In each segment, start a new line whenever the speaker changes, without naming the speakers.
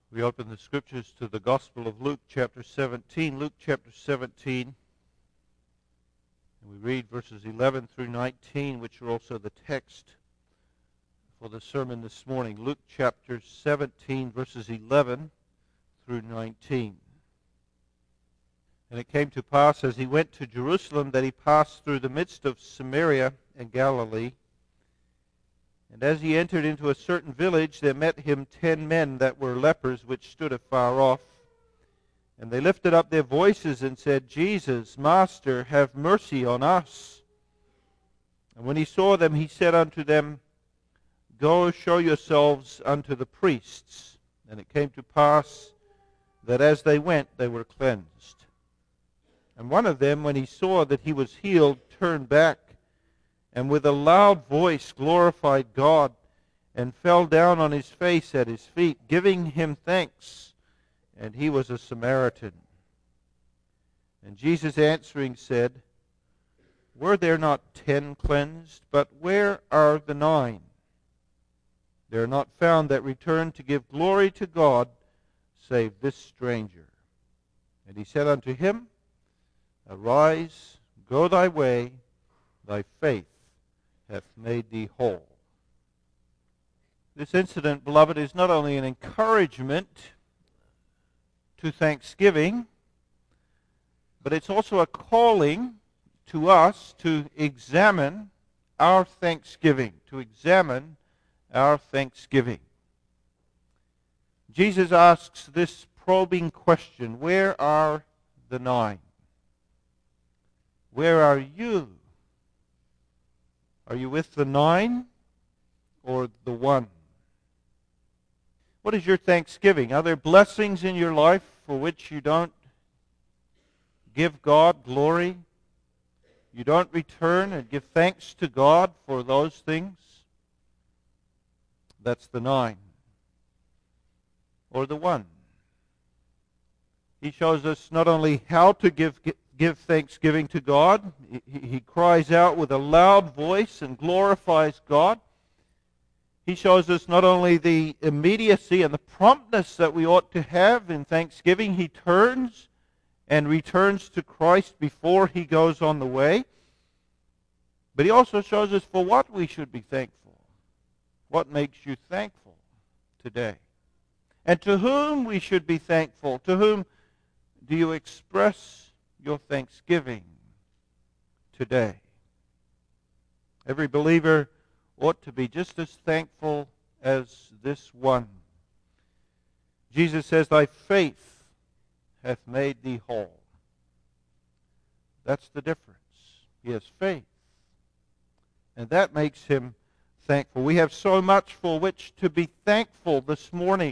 We open the Scriptures to the Gospel of Luke chapter 17. Luke chapter 17. And we read verses 11 through 19, which are also the text for the sermon this morning. Luke chapter 17, verses 11 through 19. And it came to pass, as he went to Jerusalem, that he passed through the midst of Samaria and Galilee. And as he entered into a certain village, there met him 10 men that were lepers, which stood afar off. And they lifted up their voices and said, Jesus, Master, have mercy on us. And when he saw them, he said unto them, Go show yourselves unto the priests. And it came to pass that as they went, they were cleansed. And one of them, when he saw that he was healed, turned back, and with a loud voice glorified God, and fell down on his face at his feet, giving him thanks. And he was a Samaritan. And Jesus answering said, Were there not 10 cleansed? But where are the 9? They are not found that return to give glory to God, save this stranger. And he said unto him, Arise, go thy way, thy faith hath made thee whole. This incident, beloved, is not only an encouragement to thanksgiving, but it's also a calling to us to examine our thanksgiving, Jesus asks this probing question, where are the 9? Where are you? Are you with the 9 or the 1? What is your thanksgiving? Are there blessings in your life for which you don't give God glory? You don't return and give thanks to God for those things? That's the 9. Or the 1. He shows us not only how to give thanksgiving to God. He cries out with a loud voice and glorifies God. He shows us not only the immediacy and the promptness that we ought to have in thanksgiving. He turns and returns to Christ before he goes on the way. But he also shows us for what we should be thankful. What makes you thankful today? And to whom we should be thankful. To whom do you express your thanksgiving today? Every believer ought to be just as thankful as this one. Jesus says, Thy faith hath made thee whole. That's the difference. He has faith. And that makes him thankful. We have so much for which to be thankful this morning.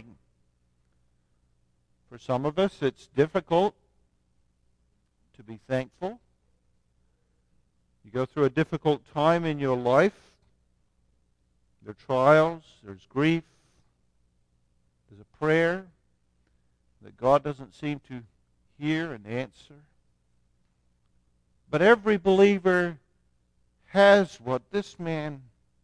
For some of us, it's difficult to be thankful. You go through a difficult time in your life. There are trials, there's grief, there's a prayer that God doesn't seem to hear and answer. But every believer has what this man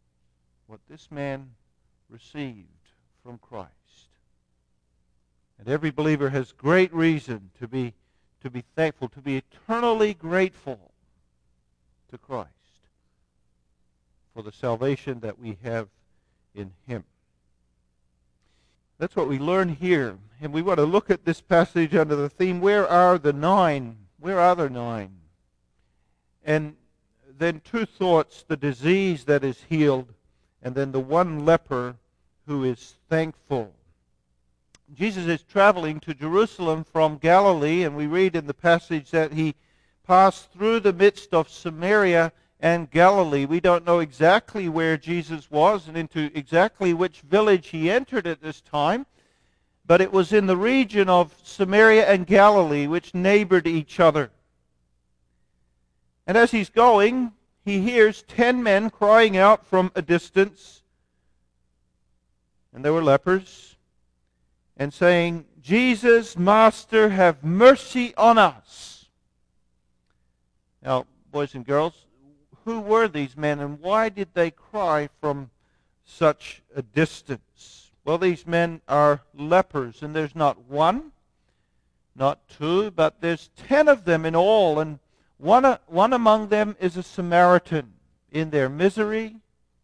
received from Christ. And every believer has great reason to be thankful, to be eternally grateful to Christ for the salvation that we have in him. That's what we learn here. And we want to look at this passage under the theme, where are the 9? Where are the 9? And then 2 thoughts, the disease that is healed, and then the one leper who is thankful. Jesus is traveling to Jerusalem from Galilee, and we read in the passage that he passed through the midst of Samaria and Galilee. We don't know exactly where Jesus was and into exactly which village he entered at this time, but it was in the region of Samaria and Galilee, which neighbored each other. And as he's going, he hears 10 men crying out from a distance, and they were lepers, and saying, Jesus, Master, have mercy on us. Now, boys and girls, who were these men and why did they cry from such a distance? Well, these men are lepers, and there's not one, not two, but there's 10 of them in all, and one among them is a Samaritan. In their misery,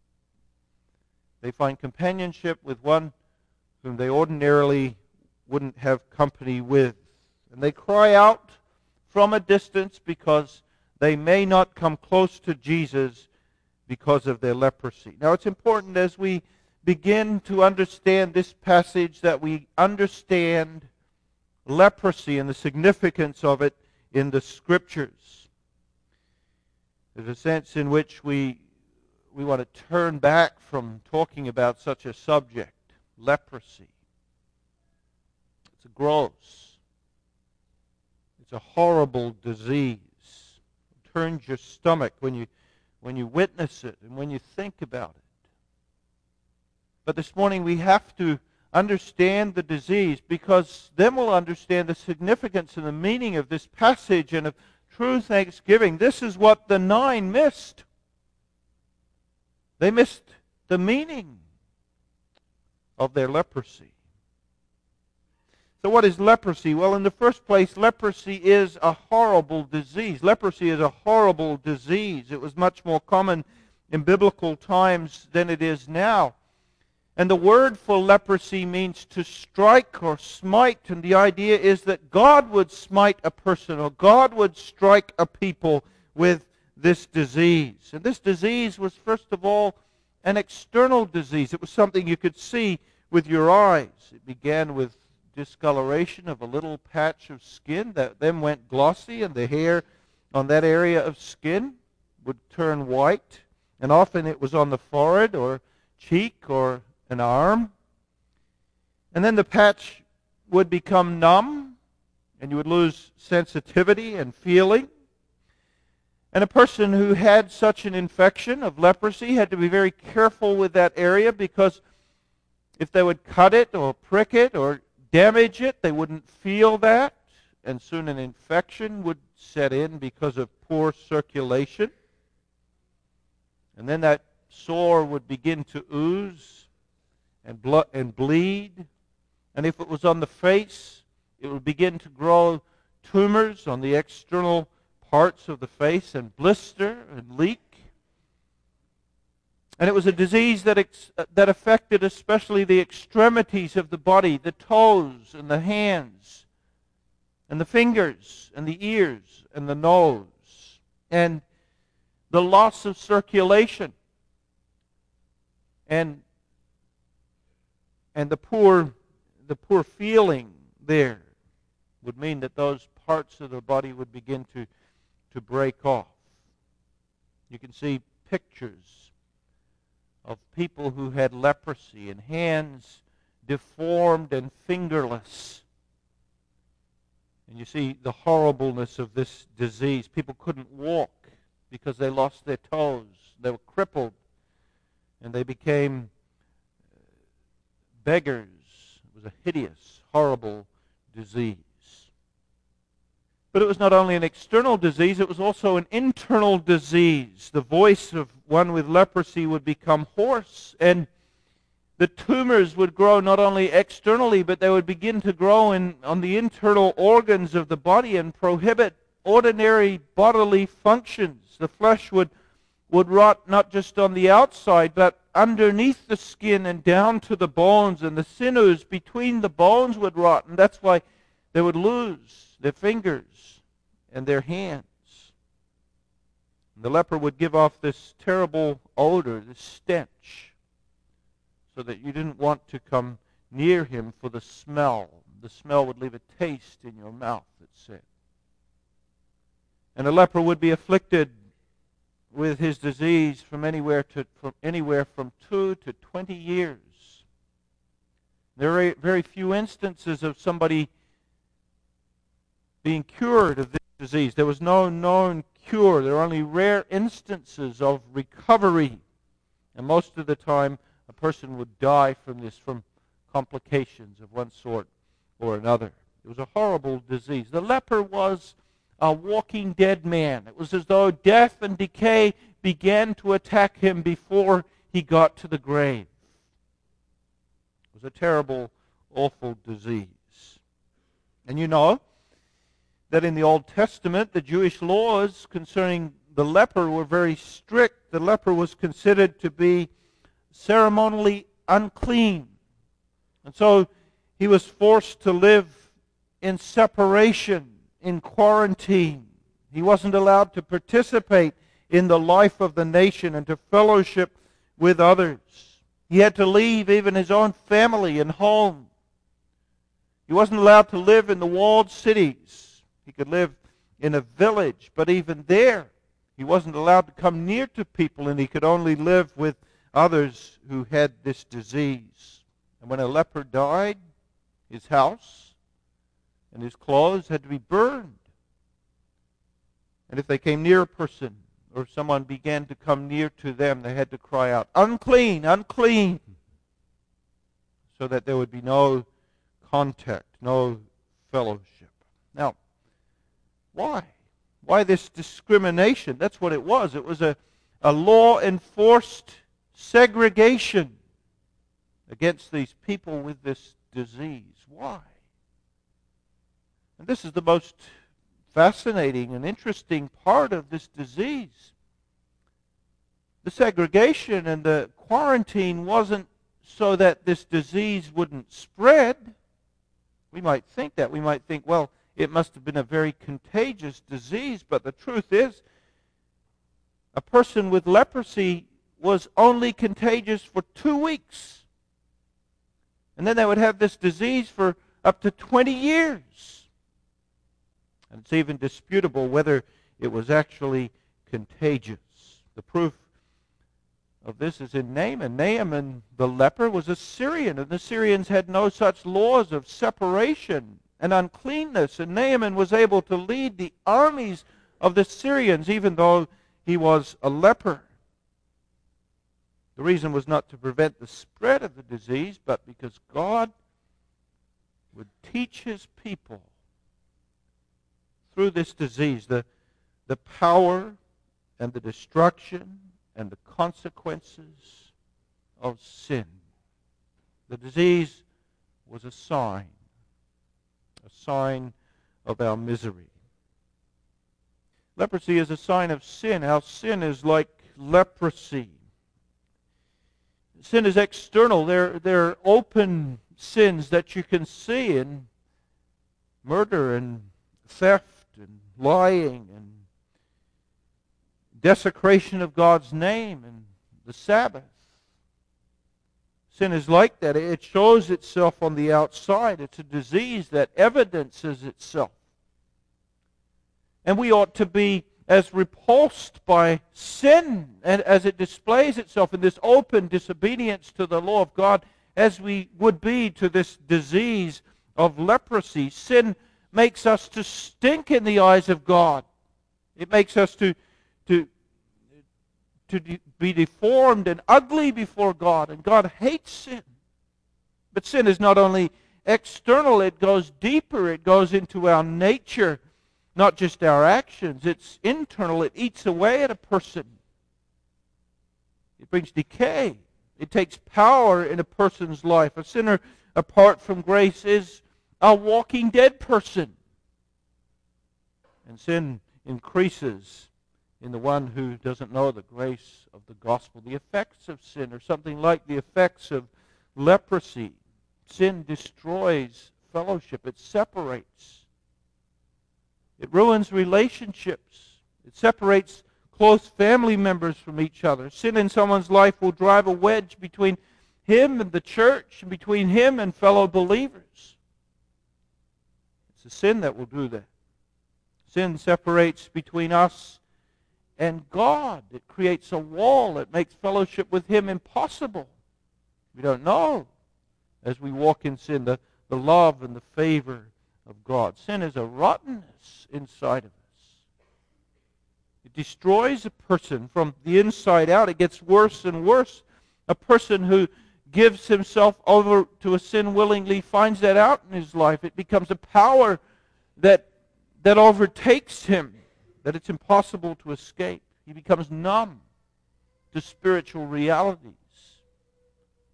they find companionship with one whom they ordinarily wouldn't have company with. And they cry out from a distance because they may not come close to Jesus because of their leprosy. Now, it's important as we begin to understand this passage that we understand leprosy and the significance of it in the Scriptures. There's a sense in which we want to turn back from talking about such a subject, leprosy. It's gross. It's a horrible disease. It turns your stomach when you witness it and when you think about it. But this morning we have to understand the disease, because then we'll understand the significance and the meaning of this passage and of true thanksgiving. This is what the 9 missed. They missed the meaning of their leprosy. So what is leprosy? Well, in the first place, leprosy is a horrible disease. Leprosy is a horrible disease. It was much more common in biblical times than it is now. And the word for leprosy means to strike or smite, and the idea is that God would smite a person, or God would strike a people with this disease. And this disease was, first of all, an external disease. It was something you could see with your eyes. It began with discoloration of a little patch of skin that then went glossy, and the hair on that area of skin would turn white. And often it was on the forehead or cheek or an arm. And then the patch would become numb, and you would lose sensitivity and feeling. And a person who had such an infection of leprosy had to be very careful with that area, because if they would cut it or prick it or damage it, they wouldn't feel that, and soon an infection would set in because of poor circulation. And then that sore would begin to ooze and bleed. And if it was on the face, it would begin to grow tumors on the external parts of the face and blister and leak. And it was a disease that affected especially the extremities of the body, the toes and the hands and the fingers and the ears and the nose. And the loss of circulation and the poor feeling there would mean that those parts of the body would begin to break off. You can see pictures of people who had leprosy and hands deformed and fingerless. And you see the horribleness of this disease. People couldn't walk because they lost their toes. They were crippled, and they became beggars. It was a hideous, horrible disease. But it was not only an external disease, it was also an internal disease. The voice of one with leprosy would become hoarse, and the tumors would grow not only externally, but they would begin to grow on the internal organs of the body and prohibit ordinary bodily functions. The flesh would rot not just on the outside, but underneath the skin and down to the bones, and the sinews between the bones would rot, and that's why they would lose their fingers and their hands. And the leper would give off this terrible odor, this stench, so that you didn't want to come near him for the smell. The smell would leave a taste in your mouth, it said. And a leper would be afflicted with his disease from anywhere from 2 to 20 years. There are very few instances of somebody being cured of this disease. There was no known cure. There are only rare instances of recovery. And most of the time, a person would die from this, from complications of one sort or another. It was a horrible disease. The leper was a walking dead man. It was as though death and decay began to attack him before he got to the grave. It It was a terrible, awful disease. And you know that in the Old Testament, the Jewish laws concerning the leper were very strict. The leper was considered to be ceremonially unclean. And so he was forced to live in separation, in quarantine. He wasn't allowed to participate in the life of the nation and to fellowship with others. He had to leave even his own family and home. He wasn't allowed to live in the walled cities. He could live in a village, but even there, he wasn't allowed to come near to people, and he could only live with others who had this disease. And when a leper died, his house and his clothes had to be burned. And if they came near a person, or someone began to come near to them, they had to cry out, "Unclean, unclean," so that there would be no contact, no fellowship. Now, why? Why this discrimination? That's what it was. It was a law-enforced segregation against these people with this disease. Why? And this is the most fascinating and interesting part of this disease. The segregation and the quarantine wasn't so that this disease wouldn't spread. We might think that. We might think, well, it must have been a very contagious disease, but the truth is, a person with leprosy was only contagious for 2 weeks. And then they would have this disease for up to 20 years. And it's even disputable whether it was actually contagious. The proof of this is in Naaman. Naaman, the leper, was a Syrian, and the Syrians had no such laws of separation and uncleanness. And Naaman was able to lead the armies of the Syrians, even though he was a leper. The reason was not to prevent the spread of the disease, but because God would teach his people through this disease the power and the destruction and the consequences of sin. The disease was a sign of our misery. Leprosy is a sign of sin. Our sin is like leprosy. Sin is external. They're open sins that you can see in murder and theft and lying and desecration of God's name and the Sabbath. Sin is like that. It shows itself on the outside. It's a disease that evidences itself. And we ought to be as repulsed by sin and as it displays itself in this open disobedience to the law of God as we would be to this disease of leprosy. Sin makes us to stink in the eyes of God. It makes us to be deformed and ugly before God, and God hates sin. But sin is not only external, it goes deeper. It goes into our nature, not just our actions. It's internal. It eats away at a person. It brings decay. It takes power in a person's life. A sinner apart from grace is a walking dead person. And sin increases in the one who doesn't know the grace of the gospel. The effects of sin are something like the effects of leprosy. Sin destroys fellowship. It separates. It ruins relationships. It separates close family members from each other. Sin in someone's life will drive a wedge between him and the church, and between him and fellow believers. It's a sin that will do that. Sin separates between us and God. It creates a wall. It makes fellowship with him impossible. We don't know, as we walk in sin, the love and the favor of God. Sin is a rottenness inside of us. It destroys a person from the inside out. It gets worse and worse. A person who gives himself over to a sin willingly finds that out in his life. It becomes a power that overtakes him, that it's impossible to escape. He becomes numb to spiritual realities.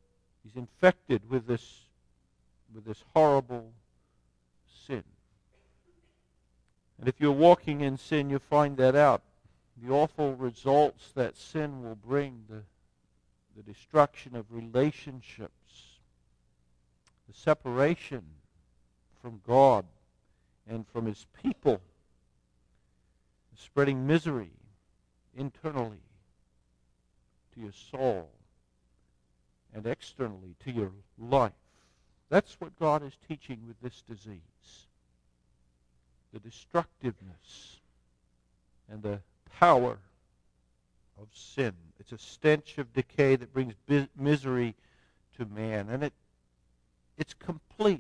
He's infected with this horrible sin. And if you're walking in sin, you find that out. The awful results that sin will bring, the destruction of relationships, the separation from God and from His people, spreading misery internally to your soul and externally to your life. That's what God is teaching with this disease. The destructiveness and the power of sin. It's a stench of decay that brings misery to man. And it's complete.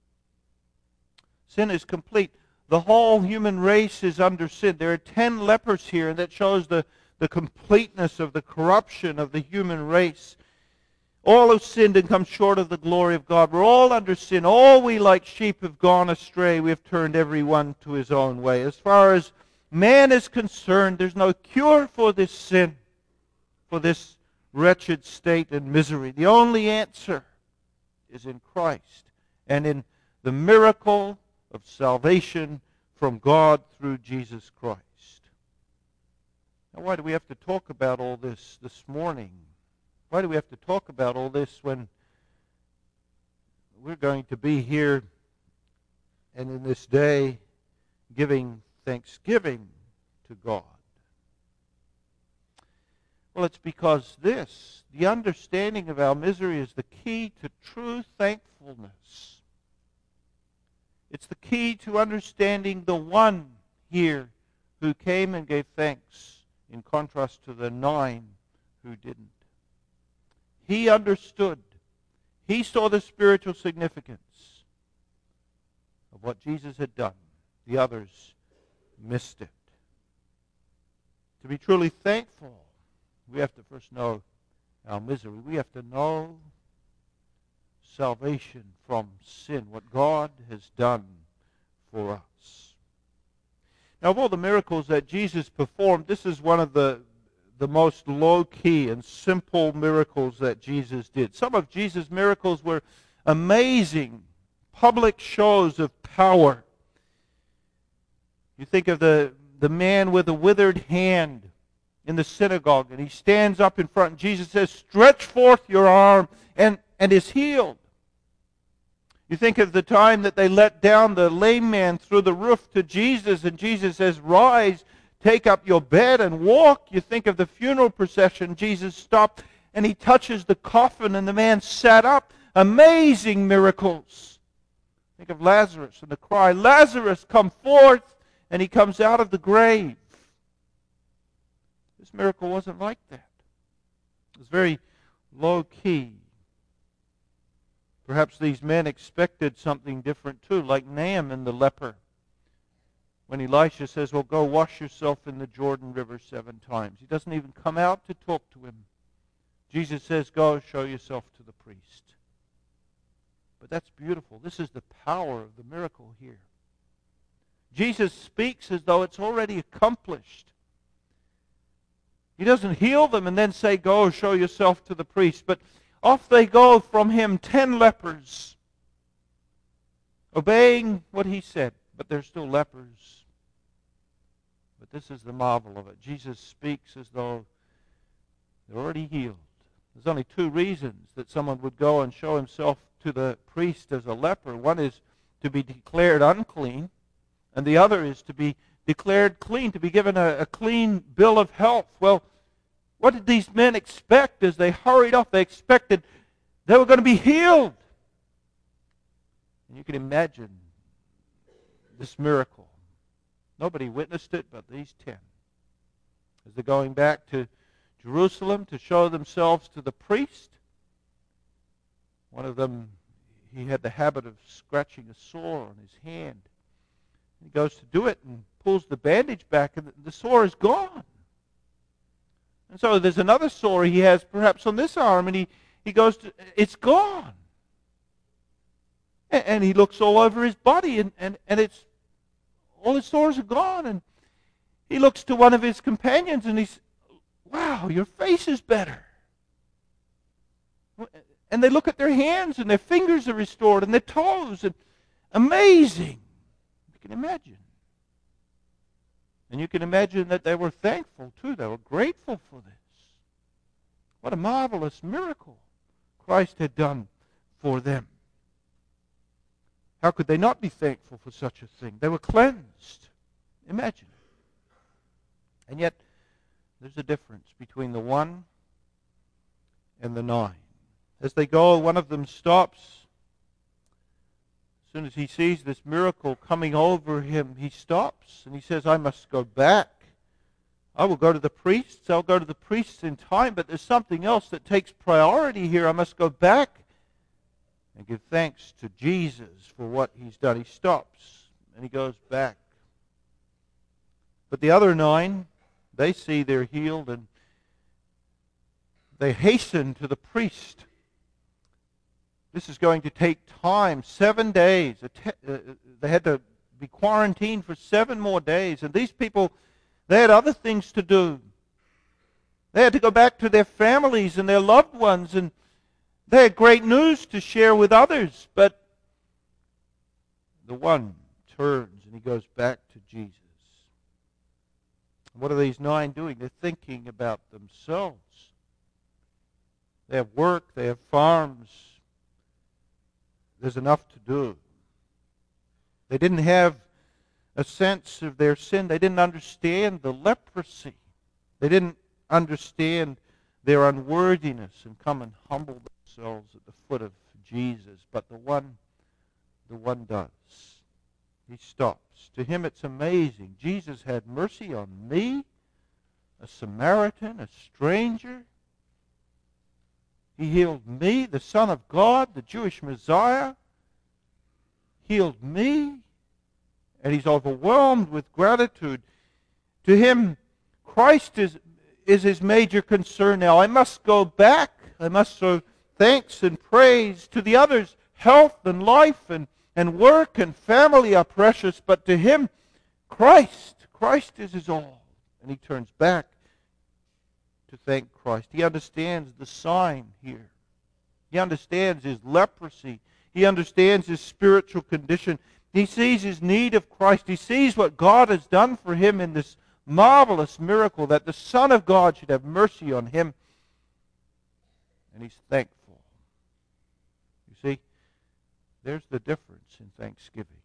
Sin is complete. The whole human race is under sin. There are 10 lepers here, and that shows the completeness of the corruption of the human race. All have sinned and come short of the glory of God. We're all under sin. All we like sheep have gone astray. We have turned every one to his own way. As far as man is concerned, there's no cure for this sin, for this wretched state and misery. The only answer is in Christ and in the miracle of salvation from God through Jesus Christ. Now, why do we have to talk about all this morning? Why do we have to talk about all this when we're going to be here and in this day giving thanksgiving to God? Well, it's because the understanding of our misery is the key to true thankfulness. It's the key to understanding the one here who came and gave thanks, in contrast to the 9 who didn't. He understood. He saw the spiritual significance of what Jesus had done. The others missed it. To be truly thankful, we have to first know our misery. We have to know salvation from sin, what God has done for us. Now, of all the miracles that Jesus performed, this is one of the most low-key and simple miracles that Jesus did. Some of Jesus' miracles were amazing public shows of power. You think of the man with a withered hand in the synagogue, and he stands up in front, and Jesus says, "Stretch forth your arm," and is healed. You think of the time that they let down the lame man through the roof to Jesus, and Jesus says, "Rise, take up your bed and walk." You think of the funeral procession. Jesus stopped and he touches the coffin and the man sat up. Amazing miracles. Think of Lazarus and the cry, "Lazarus, come forth," and he comes out of the grave. This miracle wasn't like that. It was very low-key. Perhaps these men expected something different too, like Naaman the leper. When Elisha says, "Well, go wash yourself in the Jordan River 7 times." He doesn't even come out to talk to him. Jesus says, "Go show yourself to the priest." But that's beautiful. This is the power of the miracle here. Jesus speaks as though it's already accomplished. He doesn't heal them and then say, "Go show yourself to the priest." But off they go from him, 10 lepers, obeying what he said. But they're still lepers. But this is the marvel of it. Jesus speaks as though they're already healed. There's only 2 reasons that someone would go and show himself to the priest as a leper. One is to be declared unclean, and the other is to be declared clean, to be given a clean bill of health. Well, what did these men expect as they hurried off? They expected they were going to be healed. And you can imagine this miracle. Nobody witnessed it but these 10. As they're going back to Jerusalem to show themselves to the priest, one of them, he had the habit of scratching a sore on his hand. He goes to do it and pulls the bandage back, and the sore is gone. And so there's another sore he has perhaps on this arm, and he goes to, it's gone. And he looks all over his body, and it's, all his sores are gone. And he looks to one of his companions, and he's, "Wow, your face is better." And they look at their hands, and their fingers are restored, and their toes. And amazing. You can imagine. And you can imagine that they were thankful, too. They were grateful for this. What a marvelous miracle Christ had done for them. How could they not be thankful for such a thing? They were cleansed. Imagine. And yet, there's a difference between the 1 and the 9. As they go, one of them stops. As soon as he sees this miracle coming over him, he stops and he says, I must go back. I will go to the priests. I'll go to the priests in time, but there's something else that takes priority here. I must go back and give thanks to Jesus for what he's done. He stops and he goes back. But the other 9, they see they're healed and they hasten to the priest. This is going to take time, 7 days. They had to be quarantined for 7 more days. And these people, they had other things to do. They had to go back to their families and their loved ones, and they had great news to share with others. But the one turns and he goes back to Jesus. What are these 9 doing? They're thinking about themselves. They have work, they have farms. There's enough to do. They didn't have a sense of their sin. They didn't understand the leprosy. They didn't understand their unworthiness and come and humble themselves at the foot of Jesus. But the one does. He stops. To him it's amazing. Jesus had mercy on me, a Samaritan, a stranger. He healed me, the Son of God, the Jewish Messiah, healed me, and he's overwhelmed with gratitude. To him, Christ is his major concern now. I must go back. I must show thanks and praise. To the others, health and life and work and family are precious, but to him, Christ is his all. And he turns back to thank Christ. He understands the sign here. He understands his leprosy. He understands his spiritual condition. He sees his need of Christ. He sees what God has done for him in this marvelous miracle, that the Son of God should have mercy on him. And he's thankful. You see, there's the difference in thanksgiving.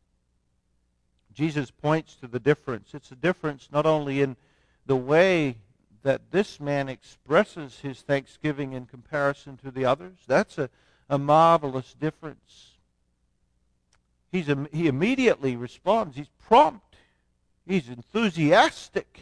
Jesus points to the difference. It's a difference not only in the way that this man expresses his thanksgiving in comparison to the others. That's a marvelous difference. He immediately responds. He's prompt. He's enthusiastic.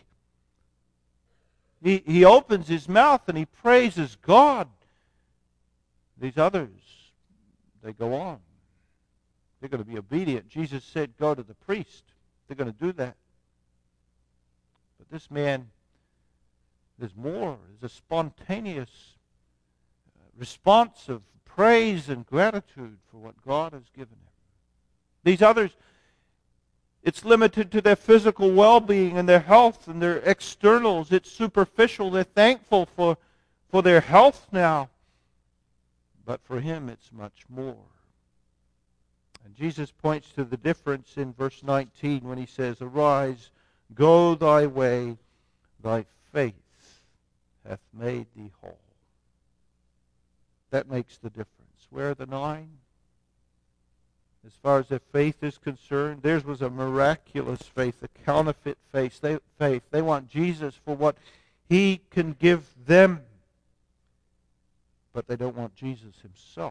He opens his mouth and he praises God. These others, they go on. They're going to be obedient. Jesus said, go to the priest. They're going to do that. But this man, there's more. There's a spontaneous response of praise and gratitude for what God has given him. These others, it's limited to their physical well-being and their health and their externals. It's superficial. They're thankful for their health now. But for him, it's much more. And Jesus points to the difference in verse 19 when he says, arise, go thy way, thy faith hath made thee whole. That makes the difference. Where are the 9? As far as their faith is concerned, theirs was a miraculous faith, a counterfeit faith. They want Jesus for what he can give them, but they don't want Jesus himself.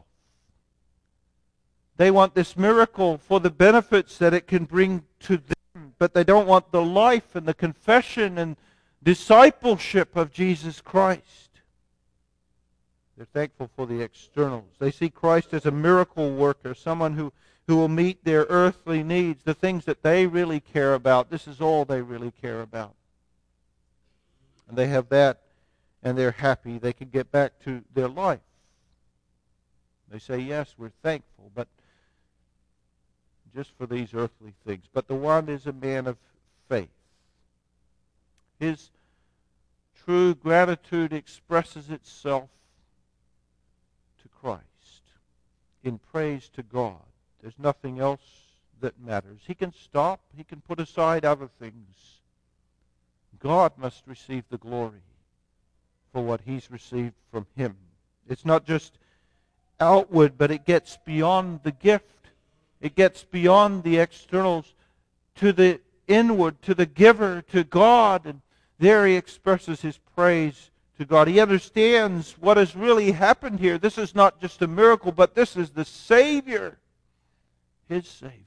They want this miracle for the benefits that it can bring to them, but they don't want the life and the confession and discipleship of Jesus Christ. They're thankful for the externals. They see Christ as a miracle worker, someone who will meet their earthly needs, the things that they really care about. This is all they really care about. And they have that, and they're happy. They can get back to their life. They say, yes, we're thankful, but just for these earthly things. But the one is a man of faith. His true gratitude expresses itself to Christ in praise to God. There's nothing else that matters. He can stop. He can put aside other things. God must receive the glory for what he's received from him. It's not just outward, but it gets beyond the gift. It gets beyond the externals to the inward, to the giver, to God. And there he expresses his praise to God. He understands what has really happened here. This is not just a miracle, but this is the Savior, his Savior.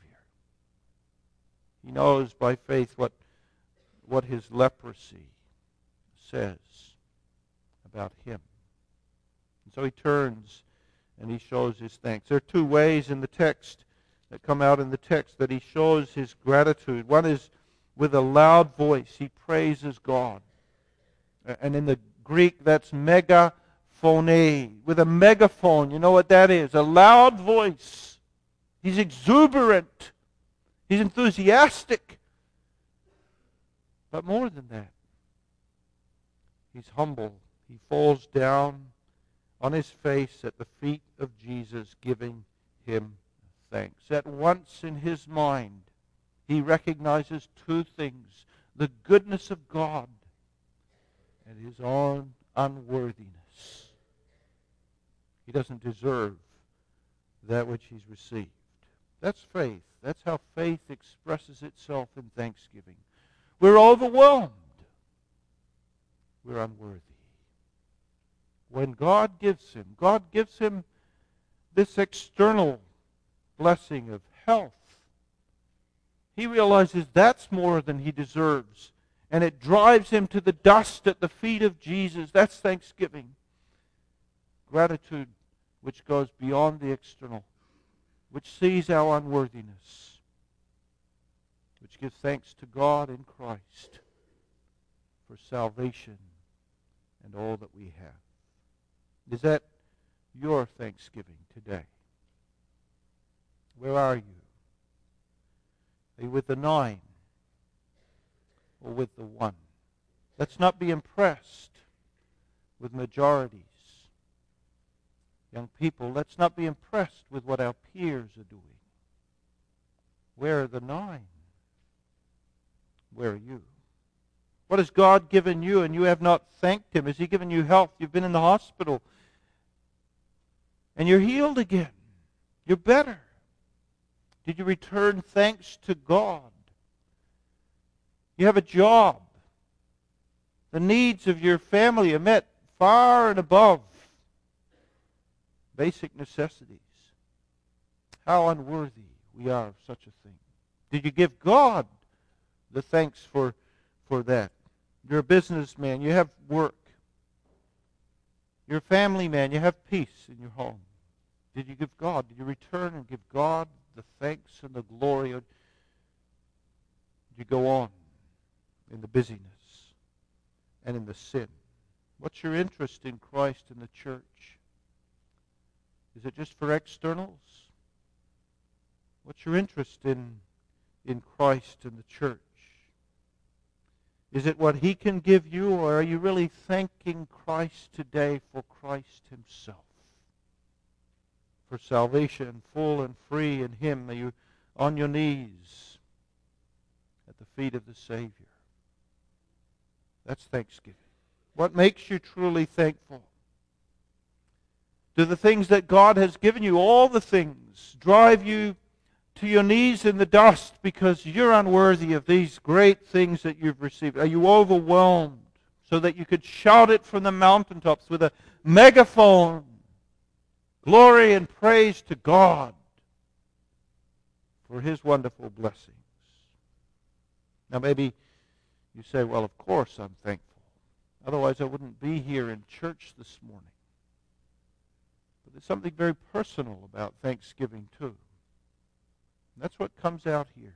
He knows by faith what his leprosy says about him. And so he turns and he shows his thanks. There are two ways in the text that come out in the text that he shows his gratitude. One is with a loud voice. He praises God. And in the Greek, that's megaphone. With a megaphone, you know what that is? A loud voice. He's exuberant. He's enthusiastic. But more than that, he's humble. He falls down on his face at the feet of Jesus, giving him thanks. At once in his mind, he recognizes two things: the goodness of God and his own unworthiness. He doesn't deserve that which he's received. That's faith. That's how faith expresses itself in thanksgiving. We're overwhelmed. We're unworthy. When God gives him this external blessing of health, he realizes that's more than he deserves. And it drives him to the dust at the feet of Jesus. That's thanksgiving. Gratitude which goes beyond the external, which sees our unworthiness, which gives thanks to God in Christ for salvation and all that we have. Is that your thanksgiving today? Where are you? Are you with the 9 or with the 1? Let's not be impressed with majorities. Young people, let's not be impressed with what our peers are doing. Where are the 9? Where are you? What has God given you and you have not thanked him? Has he given you health? You've been in the hospital and you're healed again. You're better. Did you return thanks to God? You have a job. The needs of your family are met far and above basic necessities. How unworthy we are of such a thing. Did you give God the thanks for that? You're a businessman. You have work. You're a family man. You have peace in your home. Did you give God? Did you return and give God the thanks and the glory? Or did you go on in the busyness and in the sin? What's your interest in Christ and the church? Is it just for externals? What's your interest in Christ and the church? Is it what he can give you, or are you really thanking Christ today for Christ himself? For salvation, full and free in him. Are you on your knees at the feet of the Savior? That's thanksgiving. What makes you truly thankful? Do the things that God has given you, all the things, drive you to your knees in the dust because you're unworthy of these great things that you've received? Are you overwhelmed so that you could shout it from the mountaintops with a megaphone? Glory and praise to God for his wonderful blessings. Now maybe you say, well, of course I'm thankful. Otherwise I wouldn't be here in church this morning. But there's something very personal about thanksgiving too. And that's what comes out here.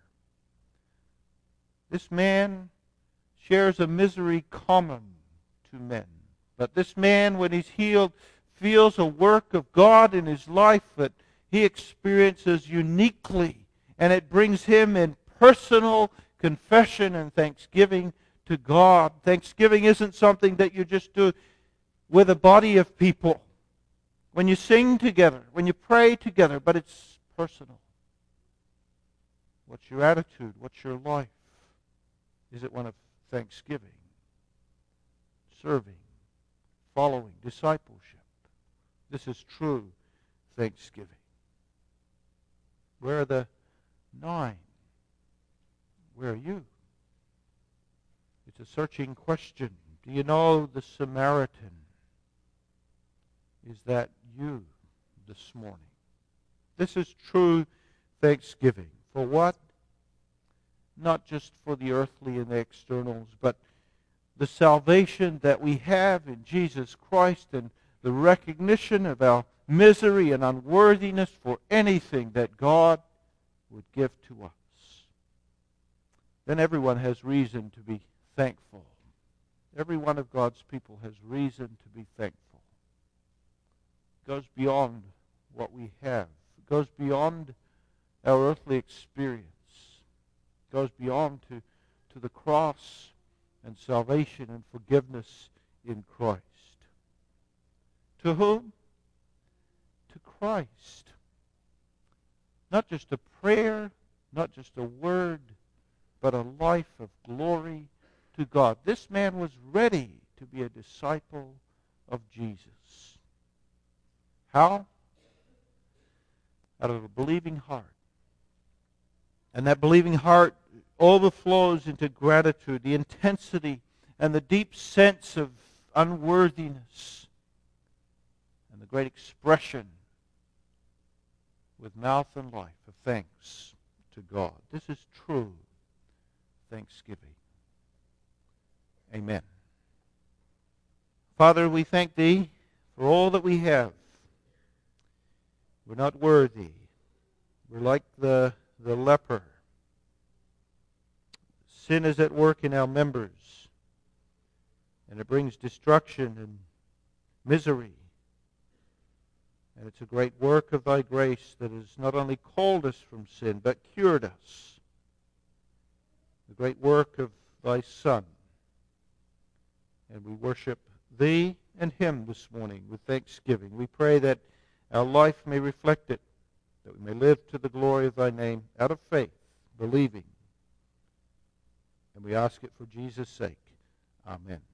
This man shares a misery common to men. But this man, when he's healed, feels a work of God in his life that he experiences uniquely. And it brings him in personal confession and thanksgiving to God. Thanksgiving isn't something that you just do with a body of people when you sing together, when you pray together, but it's personal. What's your attitude? What's your life? Is it one of thanksgiving, serving, following, discipleship? This is true thanksgiving. Where are the 9? Where are you? It's a searching question. Do you know the Samaritan? Is that you this morning? This is true thanksgiving. For what? Not just for the earthly and the externals, but the salvation that we have in Jesus Christ and the recognition of our misery and unworthiness for anything that God would give to us. Then everyone has reason to be thankful. Every one of God's people has reason to be thankful. It goes beyond what we have. It goes beyond our earthly experience. It goes beyond to the cross and salvation and forgiveness in Christ. To whom? To Christ. Not just a prayer, not just a word, but a life of glory to God. This man was ready to be a disciple of Jesus. How? Out of a believing heart. And that believing heart overflows into gratitude, the intensity and the deep sense of unworthiness, and the great expression with mouth and life of thanks to God. This is true thanksgiving. Amen. Father, we thank Thee for all that we have. We're not worthy. We're like the leper. Sin is at work in our members, and it brings destruction and misery. And it's a great work of Thy grace that has not only called us from sin, but cured us. The great work of Thy Son. And we worship Thee and Him this morning with thanksgiving. We pray that our life may reflect it, that we may live to the glory of Thy name out of faith, believing. And we ask it for Jesus' sake. Amen.